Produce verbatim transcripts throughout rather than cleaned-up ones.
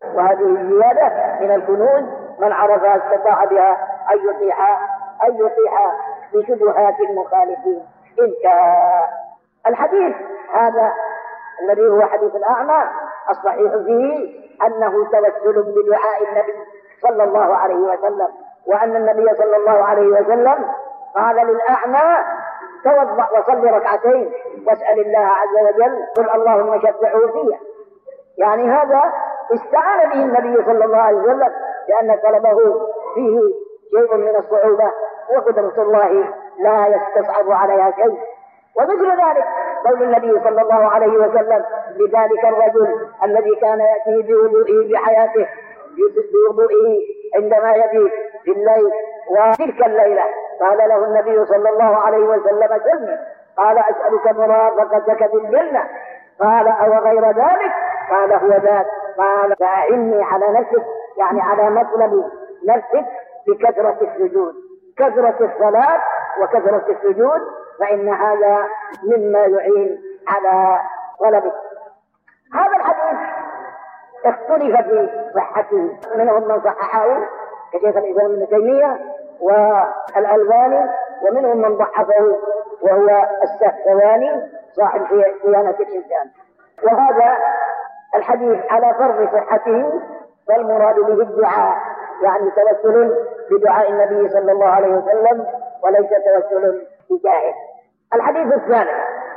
وهذه الزيادة من الكنوز من عرفها استطاع بها أن يطيح أن يطيح بشبهات المخالفين. انتهى الحديث هذا الذي هو حديث الأعمى. الصحيح فيه أنه توسل بدعاء النبي صلى الله عليه وسلم، وأن النبي صلى الله عليه وسلم قال للأعمى توضأ وصل ركعتين واسأل الله عز وجل قل اللهم شفعه فيها. يعني هذا استعان به النبي صلى الله عليه وسلم لأن طلبه فيه شيء من الصعوبة، وقدرة الله لا يستصعب عليها شيء. ومثل ذلك قول النبي صلى الله عليه وسلم لذلك الرجل الذي كان يأتي بوضوئه بحياته بوضوئه عندما يبيت في الليل، وتلك الليلة قال له النبي صلى الله عليه وسلم سلني، قال أسألك مرافقتك في الجنة، قال أو غير ذلك؟ قال هو ذاك. قال فأعني على نفسك، يعني على مطلب نفسك بكثرة السجود، كثرة الصلاة وكثرة السجود، فإن هذا مما يعين على طلبك. هذا الحديث اختلف في صحته، منهم من صححه كشيخ الإسلام ابن تيمية والألباني، ومنهم من ضعفه وهو السهرواني صاحب صيانة الإنسان. وهذا الحديث على فرض صحته فالمراد به الدعاء، يعني توسل بدعاء النبي صلى الله عليه وسلم وليس توسل بجاهه. الحديث الثالث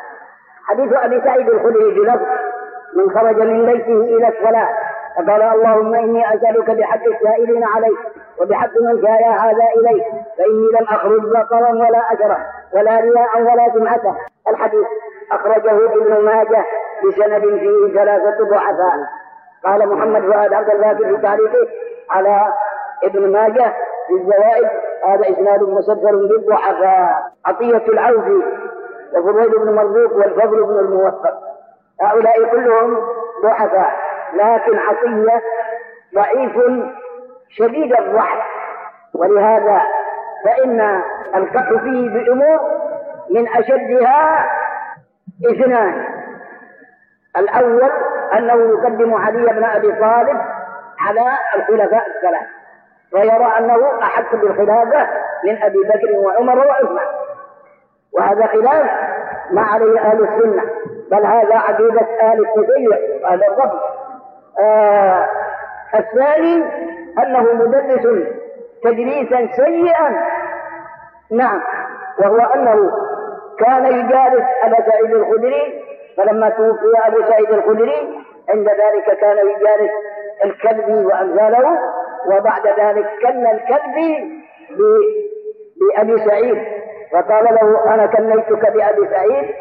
حديث أبي سعيد الخدري بلفظ من خرج من بيته إلى الصلاة فقال اللهم إني أسألك بحق السائلين عليك وبحق من شاء هذا إليك، فإني لم أخرج بطرا ولا أجرا ولا رياء ولا سمعة. الحديث أخرجه ابن ماجه بسند فيه ثلاثة ضعفاء. قال محمد فؤاد عبد الباقي في تعليقه على ابن ماجه في الزوائد هذا إسناد مسجل بالضعفاء. عطية العوفي وفضيل بن مرزوق والفضل بن الموفق هؤلاء كلهم ضعفاء، لكن عطية ضعيف شديد الضعف، ولهذا فإن القطع فيه بأمور من أشدها اثنان. الأول أنه يقدم علي بن أبي طالب على الخلفاء الثلاث، ويرى أنه أحق بالخلافة من أبي بكر وعمر وعثمان، وهذا خلاف ما عليه أهل السنة، بل هذا عقيدة أهل التشيع وأهل الرفض. آه الثاني أنه مدلس تدليسا سيئا، نعم، وهو أنه كان يجالس أبا سعيد الخدري، فلما توفي أبو سعيد الخدري عند ذلك كان يجالس الكلبي وأمثاله، وبعد ذلك كن الكلبي بأبي سعيد وقال له أنا كنيتك بأبي سعيد،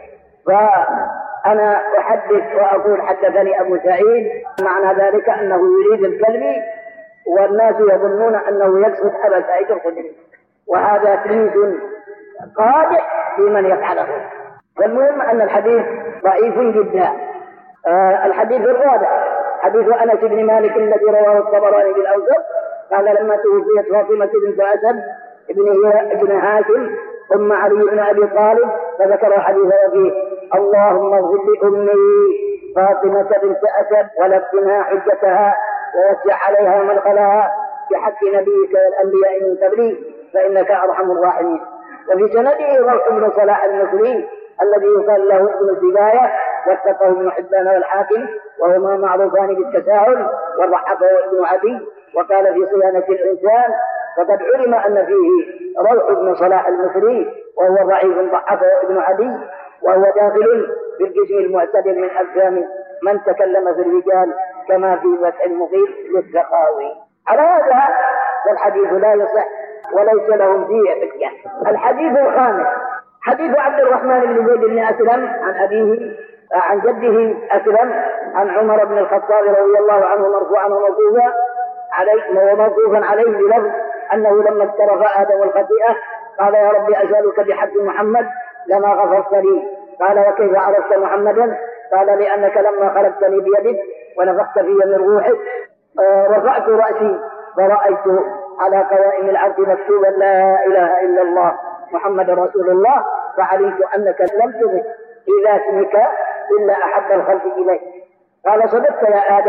فأنا أحدث وأقول حدثني أبو سعيد، معنى ذلك أنه يريد الكلبي والناس يظنون أنه يقصد أبا سعيد الخدري، وهذا تلميذ قادح في من يفعله. والمهم أن الحديث ضعيف جدا. آه الحديث الرابع حديث أنس بن مالك الذي رواه الطبراني بالأوسط قال لما توفيت فاطمة بنت أسد ابن هاشم ثم علي بن أبي طالب فذكر حديث فيه اللهم اغفر لأمي فاطمة بنت أسد ولفتنا حجتها ووسع عليها مدخلها بحق نبيك والأنبياء من قبلي فإنك أرحم الراحمين. وفي سنده روح بن صلاح المصري الذي يقال له ابن السباية وثقه ابن حبان والحاكم، وهما معروفان بالتساهل، وضعفه ابن عدي وقال في صيانة الإنسان فقد علم أن فيه روح بن صلاح المصري وهو ضعيف ضعفه ابن عدي، وهو داخل في القسم المعتدل من أقسام من تكلم في الرجال كما في فتح المغيث للسخاوي. على هذا والحديث لا يصح وليس لهم فيه حجة. الحديث الخامس حديث عبد الرحمن بن زيد بن أسلم عن أبيه عن جده أسلم عن عمر بن الخطاب رضي الله عنه مرفوعا وموقوفا عليه وموقوفا عليه بلفظ أنه لما اقترف آدم الخطيئة قال يا رب أسألك بحق محمد لما غفرت لي. قال وكيف عرفت محمدا؟ قال لأنك لما خلقتني بيدك ونفخت في من روحك آه رفعت رأسي فرأيت على قوائم العرش مكتوبا لا إله إلا الله محمد رسول الله، فعلمت أنك لم تضف إلى اسمك إلا أحب الخلق إليك. قال صدقت يا آدم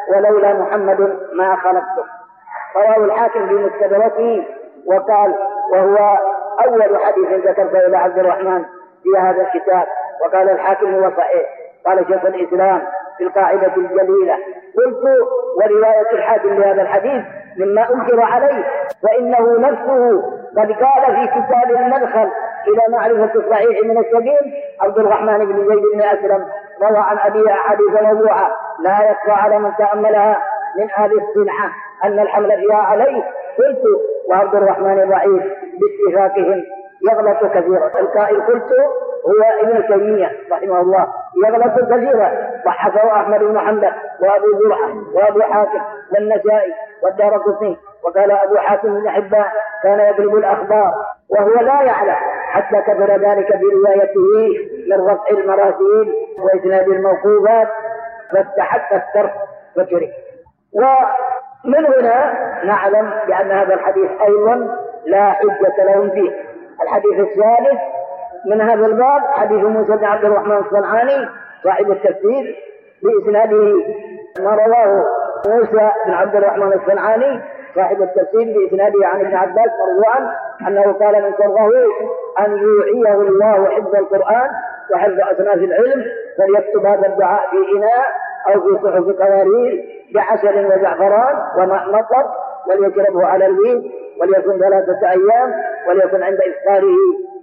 ولولا محمد ما خلقته. رواه الحاكم في مستدركه وقال وهو أول حديث ذكرته إلى عبد الرحمن في هذا الكتاب، وقال الحاكم هو صحيح. قال شيخ الإسلام في القاعدة الجليلة قلت ورواية الحاكم لهذا الحديث مما أنكر عليه، فإنه نفسه قد قال في كتاب المدخل إلى معرفة الصحيح من السقيم عبد الرحمن بن زيد بن أسلم روى عن أبيه أحاديث موضوعة لا يخفى على من تأملها من أهل الصنعة أن الحمل فيها عليه. قلت وعبد الرحمن ضعيف باتفاقهم يغلط كثيرا. القائل قلت هو ابن تيمية رحمه الله يغلط كثيرا، ضحكه أحمد بن حنبل وأبو زرعة وأبو حاتم والنسائي والدارقطني. وقال أبو حاتم بن حبان كان يضرب الأخبار وهو لا يعلم، حتى كثر ذلك بروايته من رفع المراسيل وإسناد الموقوفات فاستحق الترك وترك. ومن هنا نعلم بأن هذا الحديث أيضا لا حجة لهم فيه. الحديث الثالث من هذا الباب حديث موسى بن عبد الرحمن الصنعاني صاحب التفسير بإسناده ما رواه موسى بن عبد الرحمن الصنعاني صاحب التفسير بإسناده عن ابن عباس مرفوعا أنه قال من سره أن يوعيه الله حفظ القرآن وحفظ أصناف العلم فليكتب هذا الدعاء في إناء أو في صحف قوارير بعسل وزعفران وماء مطر وليشربه على الويل وليكن ثلاثة أيام وليكن عند إفطاره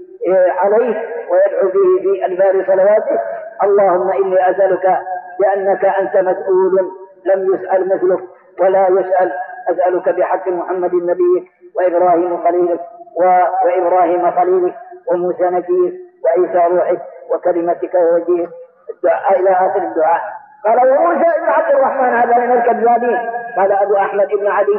عليه ويدعو به في أدبار صلواته اللهم إني أسألك بأنك أنت مسؤول لم يسأل مثلك ولا يسأل، أسألك بحق محمد نبيك وإبراهيم خليلك وإبراهيم خليلك وموسى نبيك وعيسى روحك وكلمتك ووجهك الدعاء إلى آخر الدعاء. قال وموسى بن عبد الرحمن هذا من الكذابين. قال أبو أحمد بن علي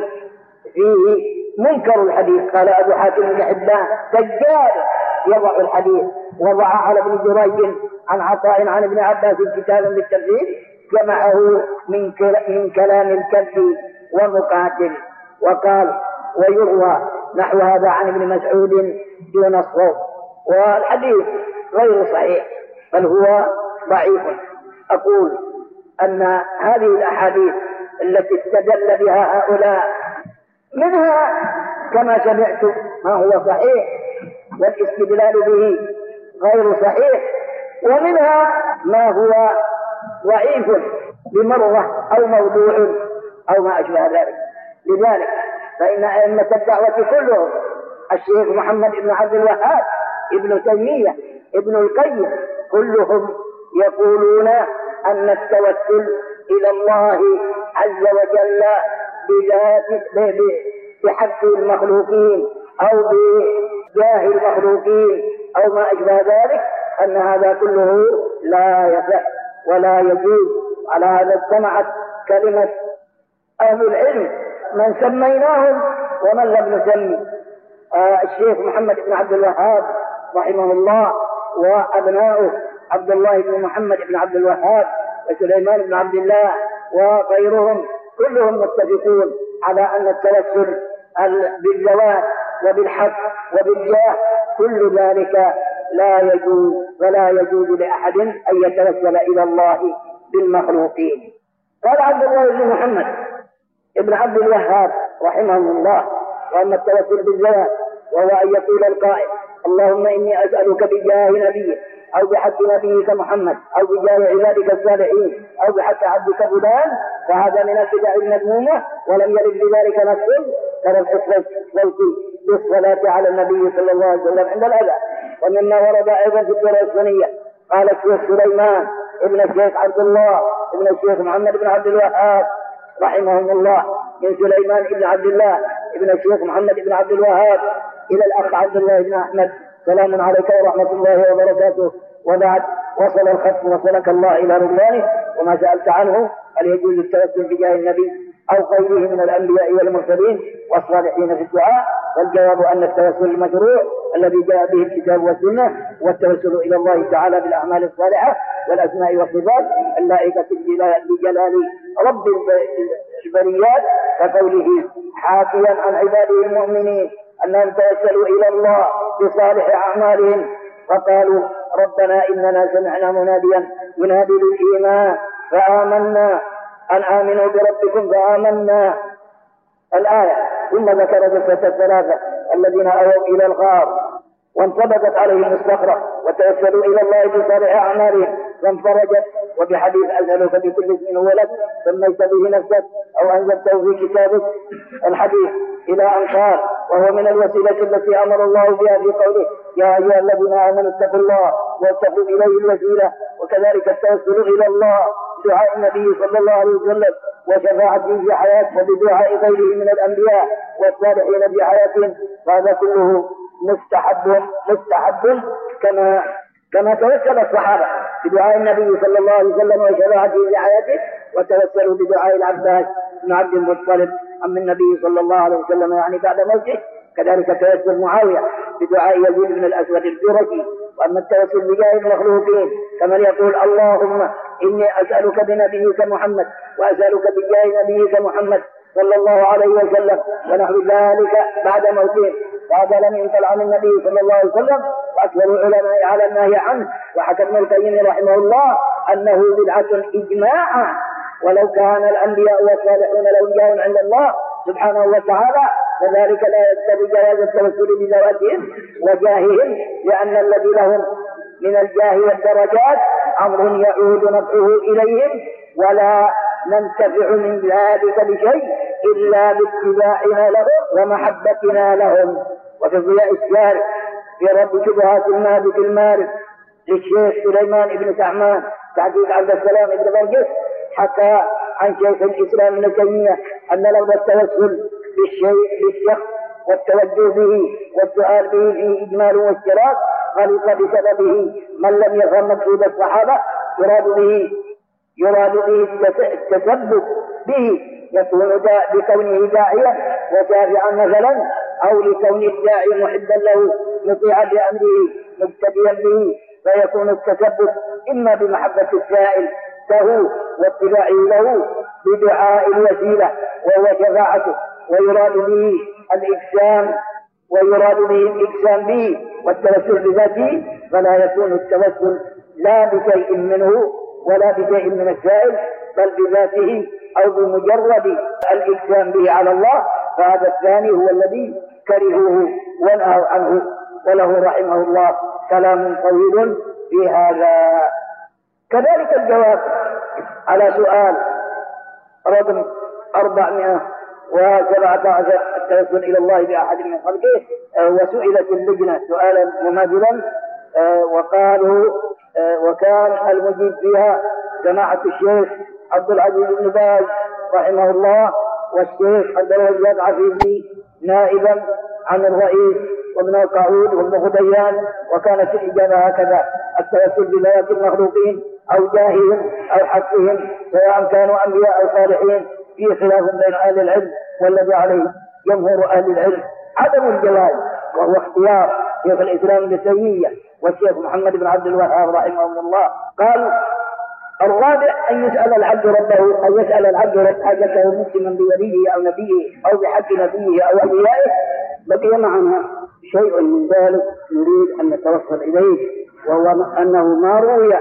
فيه منكر الحديث. قال أبو حاتم بن حبان دجال يضع الحديث. وضع على ابن جريج عن عطاء عن ابن عباس كتابا بالتفسير جمعه من من كلام الكذب ومقاتل. وقال ويروى نحو هذا عن ابن مسعود دون الصوت. والحديث غير صحيح بل هو ضعيف. أقول أن هذه الأحاديث التي استدل بها هؤلاء منها كما سمعت ما هو صحيح والاستدلال به غير صحيح، ومنها ما هو ضعيف بمرة أو موضوع أو ما أشبه ذلك. لذلك فإن أئمة الدعوة كلهم الشيخ محمد بن عبد الوهاب ابن تيمية ابن القيم كلهم يقولون أن التوسل إلى الله عز وجل بذات بحق المخلوقين أو بجاه المخلوقين أو ما أشبه ذلك أن هذا كله لا يصح ولا يجوز. على هذا اجتمعت كلمة أهل العلم من سميناهم ومن لم نسمي. آه الشيخ محمد بن عبد الوهاب رحمه الله وأبناؤه عبد الله بن محمد بن عبد الوهاب وسليمان بن عبد الله وغيرهم كلهم متفقون على أن التوسل بالزواج وبالحق وبالجاه كل ذلك لا يجوز ولا يجوز لأحد أن يتوسل إلى الله بالمخلوقين. قال عبد الله بن محمد ابن عبد الوهاب رحمه الله وأما التوسل بالزواج وهو أن يقول القائل اللهم إني أسألك بجاه نبيك أو بحق نبيك محمد أو بجاه عبادك الصالحين أو بحق عبدك فلان، فهذا من البدع المذمومة ولم يرد بذلك نص كرفع الصوت بالصلاة على النبي صلى الله عليه وسلم عند الأذان. ومما ورد أيضا في الدورة السنية قال الشيخ سليمان ابن الشيخ عبد الله ابن الشيخ محمد بن عبد الوهاب رحمهم الله من سليمان ابن عبد الله ابن الشيخ محمد بن عبد الوهاب إلى الأخ عبد الله بن أحمد سلام عليك ورحمة الله وبركاته. وبعد وصل الخط وصلك الله إلى رضوانه. وما سألت عنه هل يجوز التوسل بجاه النبي أو غيره من الأنبياء والمرسلين والصالحين في الدعاء؟ والجواب أن التوسل المشروع الذي جاء به الكتاب والسنة والتوسل إلى الله تعالى بالأعمال الصالحة والأسماء والصفات اللائقة بجلال رب البريات كقوله حاكيا عن عباده المؤمنين أنهم توسلوا إلى الله بصالح أعمالهم فقالوا ربنا إننا سمعنا مناديا ينادي للإيمان فآمنا أن آمنوا بربكم فآمنا الآية. ثم ذكر قصة الثلاثة الذين أووا إلى الغار وانطبقت عليهم الصخرة وتوسلوا إلى الله بصالح أعمالهم فانفرجت. وبحديث أسألك بكل اسم هو لك سميت به نفسك أو أنزلته في كتابك الحديث إلى أن قال وهو من الوسيلة التي أمر الله بها في قوله يا أيها الذين آمنوا اتقوا الله واتقوا إليه الوسيلة. وكذلك التوسل إلى الله دعاء النبي صلى الله عليه وسلم وشفاعته في حياته وبدعاء غيره من الأنبياء والصالحين في حياتهم. فهذا كله مستحب مستحب كما كما توسل الصحابة بدعاء النبي صلى الله عليه وسلم وشفاعته في حياته وتوسلوا بدعاء العباس بن عبد المطلب عم النبي صلى الله عليه وسلم يعني بعد موته. كذلك توسل معاوية بدعاء يزيد بن الأسود الجرشي. وأما التوسل بجاه المخلوقين كمن يقول اللهم إني أسألك بنبيك محمد وأسألك بجاه نبيك محمد صلى الله عليه وسلم ونحو ذلك بعد موته. وهذا لم ينقل عن النبي صلى الله عليه وسلم وأكثر العلماء على النهي عنه. وحكى ابن القيم رحمه الله أنه بدعة إجماعا ولو كان الأنبياء والصالحون لهم جاه عند الله سبحانه وتعالى وذلك لا يقتضي جواز التوسل بذواتهم وجاههم لأن الذي لهم من الجاه والدرجات أمر يعود نفعه إليهم ولا ننتفع من ذلك بشيء إلا باتباعنا لهم ومحبتنا لهم. وفي ضياء الشارع في رد شبهات المهدي المارد للشيخ سليمان بن سعمان تحقيق عبد السلام بن برجس حكى عن شيخ الإسلام ابن تيمية أن لولا التوسل بالشيء بالشخص والتوجه به والسؤال به فيه إجمال واشتراك غلط بسببه من لم يفهم مقصود الصحابة يراد به يراد به التثبت به يكون دا بكونه داعيا وشافعا مثلا أو لكون الداعي محبا له مطيعا لأمره مبتدئا به فيكون التثبت إما بمحبة السائل له واتباعه له بدعاء الوسيلة وهو شفاعته ويراد به الإجسام ويراد به الإجسام به والتوسل بذاته. فلا يكون التوسل لا بشيء منه ولا بشيء من السائل بل بذاته أو بمجرد الإجسام به على الله. فهذا الثاني هو الذي كرهوه ونهوا عنه وله رحمه الله كلام طويل في هذا. كذلك الجواب على سؤال رقم أربعمائة وسبعة عشر التوسل إلى الله بأحد من خلقه. وسئلت اللجنة سؤالا مماثلا وقالوا وكان المجيب فيها سماحة الشيخ عبد العزيز بن باز رحمه الله والشيخ عبد الرزاق عفيفي نائبا عن الرئيس وابن القعود وابن غديان. وكانت الإجابة هكذا: التوسل بذوات المخلوقين أو جاههم أو حقهم سواء كانوا أنبياء أو صالحين في خلاف بين أهل العلم والذي عليه جمهور أهل العلم عدم الجواز وهو اختيار شيخ الإسلام ابن تيمية والشيخ محمد بن عبد الوهاب رحمه الله. قال الرابع أن يسأل العبد ربه أن يسأل العبد رب حاجته مسلما بوليه أو نبيه أو بحق نبيه أو أوليائه. بقي معنا شيء من ذلك نريد أن نتوصل إليه وهو أنه ما روي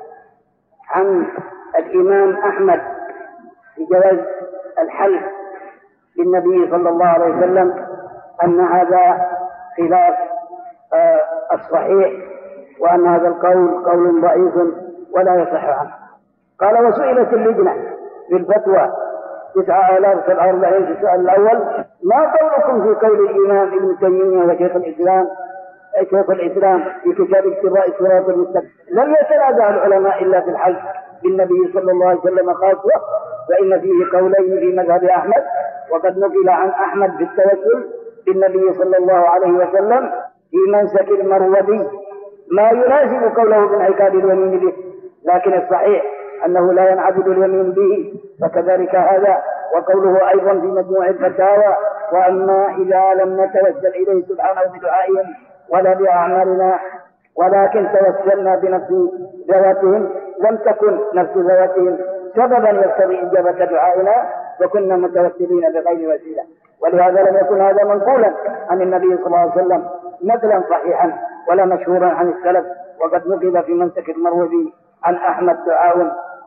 عن الإمام أحمد في جواز الحلف للنبي صلى الله عليه وسلم أن هذا خلاف آه الصحيح وأن هذا القول قول ضعيف ولا يصح عنه. قال وسئلت اللجنة في الفتوى تسعة آلاف وسبعة وأربعين في السؤال الأول: ما قولكم في قول الإمام ابن تيمية وشيخ الإسلام شيخ الإسلام في كتاب اقتضاء الصراط المستقيم؟ لم يتنازع العلماء إلا في الحلف بالنبي صلى الله عليه وسلم خاصة، فإن فيه قولين في مذهب أحمد، وقد نقل عن أحمد في التوسل بالنبي صلى الله عليه وسلم في منسك المروذي ما يناسب قوله بانعقاد اليمين به، لكن الصحيح أنه لا ينعقد اليمين به، فكذلك هذا وقوله أيضا في مجموع الفتاوى: وأما إذا لم نتوسل إليه سبحانه بدعائهم ولا بأعمالنا ولكن توسلنا بنفس ذواتهم لم تكن نفس ذواتهم سببا يقتضي إجابة دعائنا وكنا متوسلين بغير وسيلة. ولهذا لم يكن هذا منقولا عن النبي صلى الله عليه وسلم نقلا صحيحا ولا مشهورا عن السلف. وقد نقل في منسك المروذي عن أحمد دعاء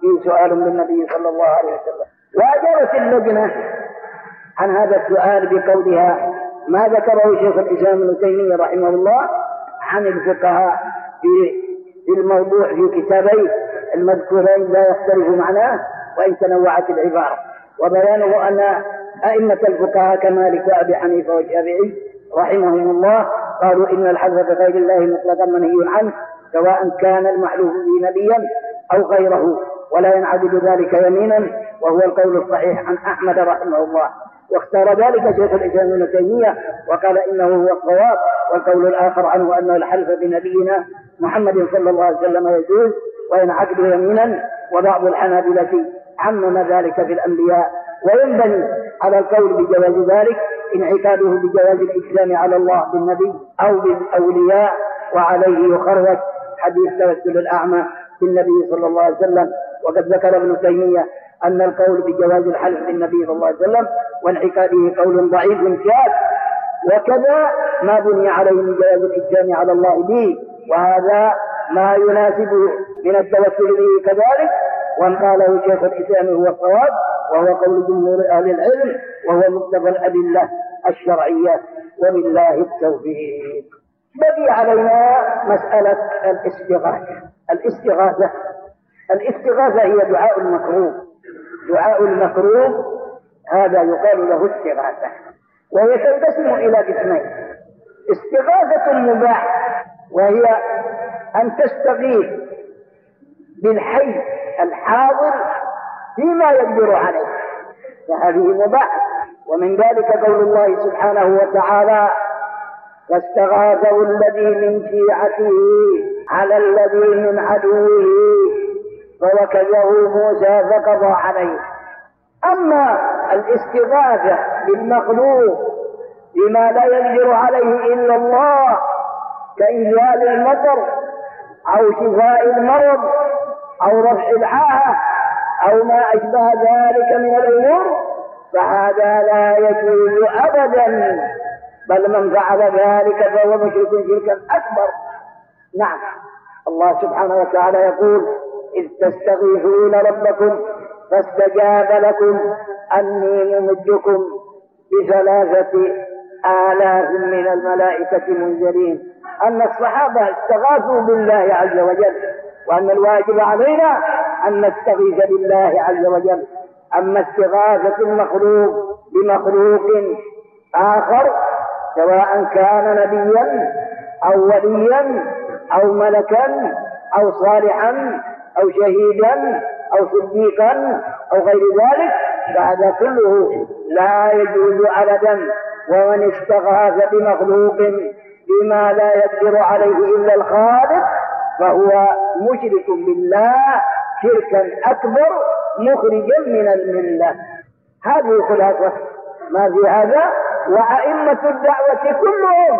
فيه سؤال للنبي صلى الله عليه وسلم. وأجابت اللجنة عن هذا السؤال بقولها ما ذكره شيخ الإسلام ابن تيمية رحمه الله عن الفقهاء في الموضوع في كتابيه المذكورين لا يختلف معناه وإن تنوعت العبارة، وبيانه أن أئمة الفقهاء كمالك وأبي حنيفة والشافعي رحمهم الله قالوا إن الحلف بغير الله مطلقا منهي عنه سواء كان المحلوف به نبيا أو غيره، ولا ينعقد ذلك يمينا، وهو القول الصحيح عن أحمد رحمه الله. واختار ذلك شيخ الإسلام ابن تيمية وقال إنه هو الصواب، والقول الآخر عنه أن الحلف بنبينا محمد صلى الله عليه وسلم يجوز وينعقد يمينا، وبعض الحنابلة عمم ذلك في الأنبياء، وينبني على القول بجواز ذلك انعقاده بجواز الإسلام على الله بالنبي أو بالأولياء، وعليه يخرج حديث توسل الأعمى بالنبي صلى الله عليه وسلم. وقد ذكر ابن تيمية أن القول بجواز الحلف بالنبي صلى الله عليه وسلم وانعقاده قول ضعيف شاذ، وكذا ما بني عليه من جواز الإسلام على الله به، وهذا ما يناسبه من التوسل به كذلك، وان قاله شيخ الإسلام هو الصواب، وهو قول جمهور أهل العلم، وهو مقتضى الأدلة الشرعية، وبالله التوفيق. بقي علينا مسألة الاستغاثة. الاستغاثة الاستغاثة هي دعاء المكروه. دعاء المكروه هذا يقال له استغاثة، وهي تنقسم إلى قسمين: استغاثة مباح وهي أن تستغيث بالحي الحاضر فيما يقدر عليه، فهذه مباح. ومن ذلك قول الله سبحانه وتعالى: فاستغاثه الذي من شيعته على الذي من عدوه فوكزه موسى فقضى عليه. أما الاستغاثة بالمخلوق بما لا يقدر عليه إلا الله كإنزال المطر أو شفاء المرض أو رفع العاهة أو ما أشبه ذلك من الأمور، فهذا لا يجوز أبدا، بل من فعل ذلك فهو مشرك شركا أكبر. نعم، الله سبحانه وتعالى يقول: إذ تستغيثون ربكم فاستجاب لكم أني ممدكم بثلاثة آلاف من الملائكة منزلين. أن الصحابة استغاثوا بالله عز وجل، وأن الواجب علينا أن نستغيث بالله عز وجل. أما استغاثة المخلوق بمخلوق آخر سواء كان نبيا أو وليا أو ملكا أو صالحا أو شهيدا أو صديقا أو غير ذلك، فهذا كله لا يجوز أبدا. ومن استغاث بمخلوق بما لا يقدر عليه إلا الخالق فهو مشرك بالله شركا أكبر مخرجا من الملة. هذه خلاصة ما في هذا. وأئمة الدعوة كلهم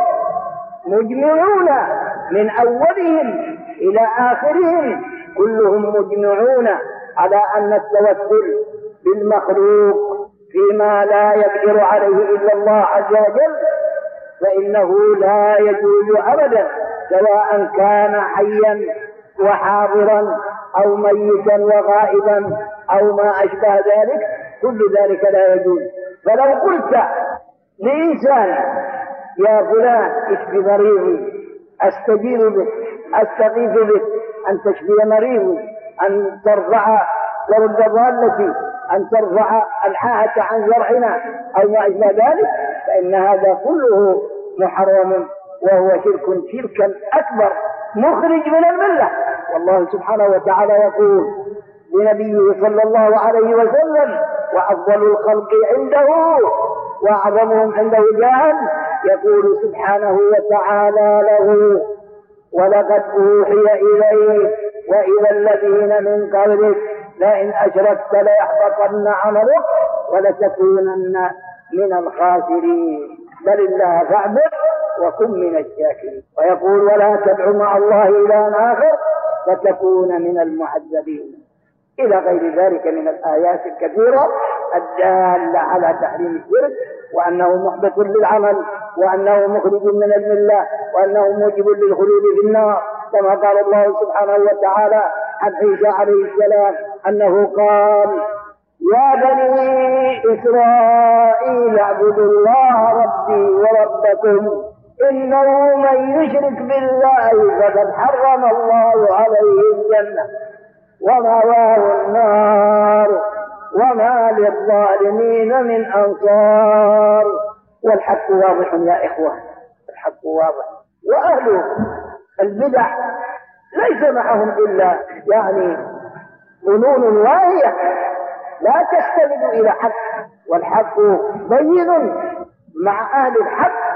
مجمعون من أولهم إلى آخرهم، كلهم مجمعون على أن التوسل بالمخلوق فيما لا يقدر عليه إلا الله عز وجل فإنه لا يجوز أبدا، سواء كان حيا وحاضرا أو ميتا وغائبا أو ما أشبه ذلك، كل ذلك لا يجوز. فلو قلت لإنسان: يا فلان اشفي مريضي، أستجير بك، أستغيث بك أن تشفي مريضي، أن ترفع ورد ضالتي، أن ترفع العاهة عن زرعنا أو ما أشبه ذلك، فإن هذا كله محرم، وهو شرك شركا أكبر مخرج من الملة. والله سبحانه وتعالى يقول لنبيه صلى الله عليه وسلم: وأفضل الخلق عنده وأعظمهم عنده جاها، يقول سبحانه وتعالى له: ولقد أوحي إليك وإلى الذين من قبلك لئن أشركت ليحبطن عملك ولتكونن من الخاسرين، بل الله فاعبد وكن من الشاكرين. ويقول: ولا تدع مع الله إلها آخر فتكون من المعذبين، إلى غير ذلك من الآيات الكثيرة الدالة على تحريم الشرك، وأنه محبط للعمل، وأنه مخرج من الملة، وأنه موجب للخلود في النار، كما قال الله سبحانه وتعالى عن عيسى عليه السلام: أنه قال: يا بني إسرائيل اعبدوا الله ربي وربكم إنه من يشرك بالله فقد حرم الله عليه الجنة ومأواه النار وما للظالمين من أنصار. والحق واضح يا إخوة، الحق واضح. وأهل البدع ليس معهم إلا يعني ظنون واهية لا تستند إلى حق، والحق بين مع أهل الحق،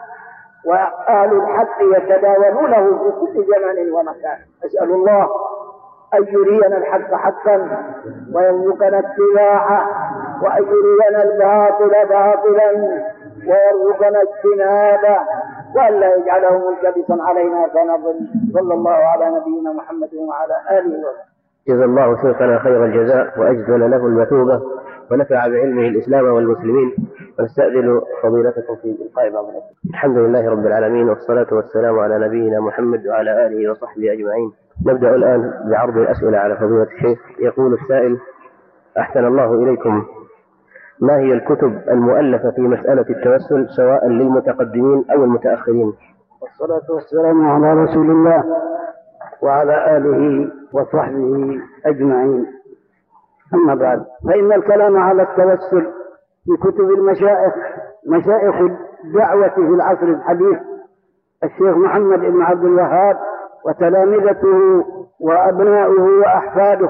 وأهل الحق يتداولونه في كل زمان ومكان. أسأل الله أن يرينا الحق حقا ويرزقنا اتباعه، وأن يرينا الباطل باطلا ويرزقنا اجتنابه، وأن لا يجعله ملتبسا علينا فنضل. صلى الله على نبينا محمد وعلى آله وسلم. جزا الله شيخنا خير الجزاء وأجزل له المثوبة ونفع بعلمه الإسلام والمسلمين. ونستأذن فضيلتكم في إلقاء بعض الأسئلة. الحمد لله رب العالمين، والصلاة والسلام على نبينا محمد وعلى آله وصحبه أجمعين. نبدأ الآن بعرض الأسئلة على فضيلة الشيخ. يقول السائل: أحسن الله إليكم، ما هي الكتب المؤلفة في مسألة التوسل سواء للمتقدمين أو المتأخرين؟ والصلاة والسلام على رسول الله وعلى آله وصحبه أجمعين. أما بعد، فإن الكلام على التوسل في كتب المشايخ مشايخ الدعوة في العصر الحديث الشيخ محمد بن عبد الوهاب وتلامذته وأبناؤه وأحفاده،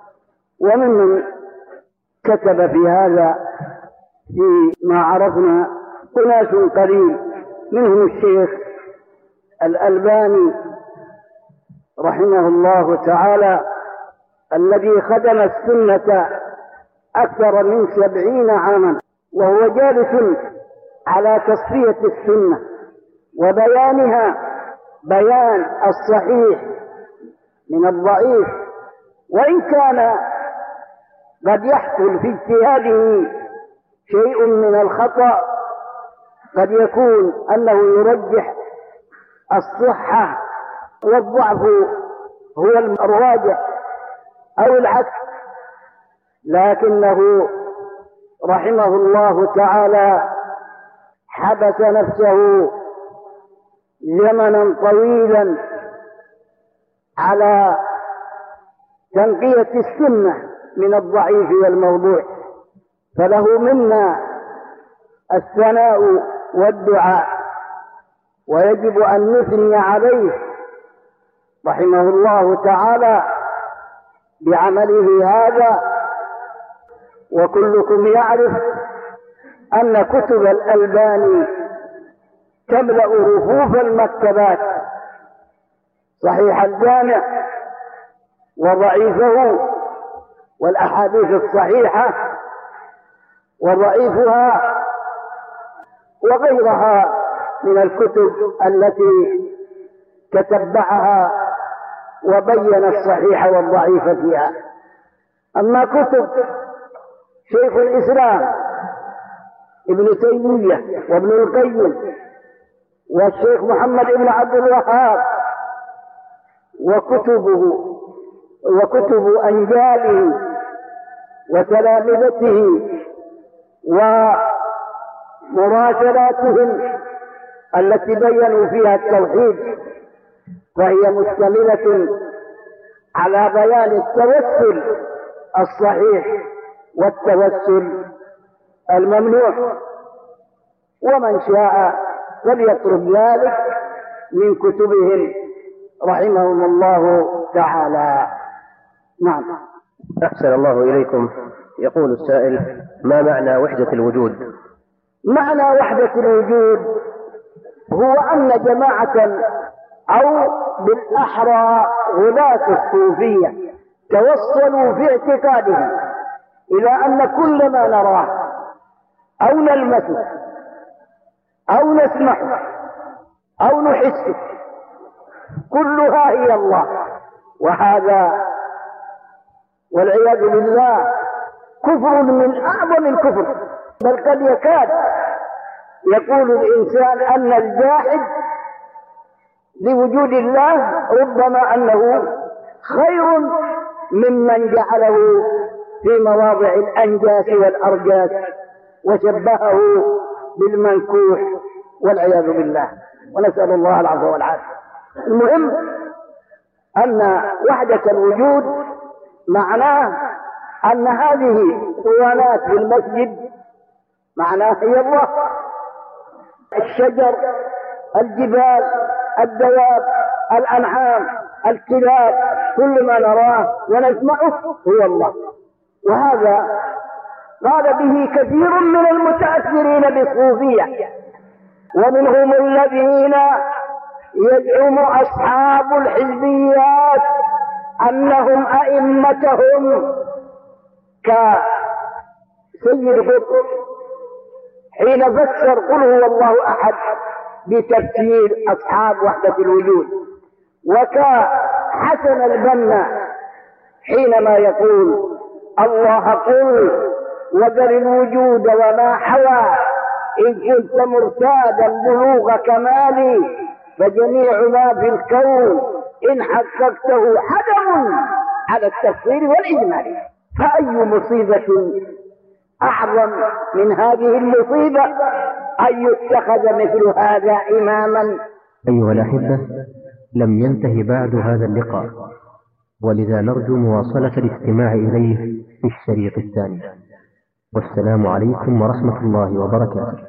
وممن كتب في هذا في ما عرفنا أناس قليل، منهم الشيخ الألباني رحمه الله تعالى الذي خدم السنة أكثر من سبعين عاما، وهو جالس على تصفية السنة وبيانها، بيان الصحيح من الضعيف، وإن كان قد يحصل في اجتهاده شيء من الخطأ، قد يكون أنه يرجح الصحة والضعف هو الراجح أو العكس، لكنه رحمه الله تعالى حبس نفسه زمنا طويلا على تنقية السنة من الضعيف والموضوع، فله منا الثناء والدعاء، ويجب أن نثني عليه رحمه الله تعالى بعمله هذا. وكلكم يعرف أن كتب الألباني تملأ رفوف المكتبات، صحيح الجامع وضعيفه والأحاديث الصحيحة وضعيفها وغيرها من الكتب التي تتبعها وبين الصحيح والضعيف فيها. أما كتب شيخ الإسلام ابن تيمية وابن القيم والشيخ محمد بن عبد الوهاب وكتبه وكتب أنجاله وتلامذته ومراسلاتهم التي بينوا فيها التوحيد، فهي مشتملة على بيان التوسل الصحيح والتوسل الممنوع، ومن شاء فليطلب ذلك من كتبهم رحمهم الله تعالى. نعم. أحسن الله إليكم. يقول السائل: ما معنى وحدة الوجود؟ معنى وحدة الوجود هو أن جماعة أو بالأحرى غلاة الصوفية توصلوا في اعتقادهم إلى أن كل ما نراه أو نلمسه أو نسمعه أو نحسه كلها هي الله، وهذا والعياذ بالله كفر من أعظم الكفر، بل قد يكاد يقول الإنسان أن الجاحد لوجود الله ربما أنه خير ممن جعله في مواضع الأنجاس والأرجاس وشبهه بالمنكوح والعياذ بالله، ونسأل الله العفو والعافية. المهم أن وحدة الوجود معناه أن هذه الصوانات في المسجد معناه هي الله، الشجر، الجبال، الدواب، الأنعام، الكلاب، كل ما نراه ونسمعه هو الله. وهذا قال به كثير من المتأثرين بالصوفية، ومنهم الذين يزعم أصحاب الحزبيات أنهم أئمتهم كسيد قطب حين فسر قل هو الله أحد بتفسير أصحاب وحدة الوجود، وكحسن البنا حينما يقول الله قل وذر الوجود وما حوى إن كنت مرتادا بلوغ كمالي فجميع ما في الكون إن حققته حدم على التفسير والإجمال. فأي مصيبة أعظم من هذه المصيبة أن يتخذ مثل هذا إماما. أيها الأحبة، لم ينتهي بعد هذا اللقاء، ولذا نرجو مواصلة الاستماع إليه في الشريط الثاني. والسلام عليكم ورحمة الله وبركاته.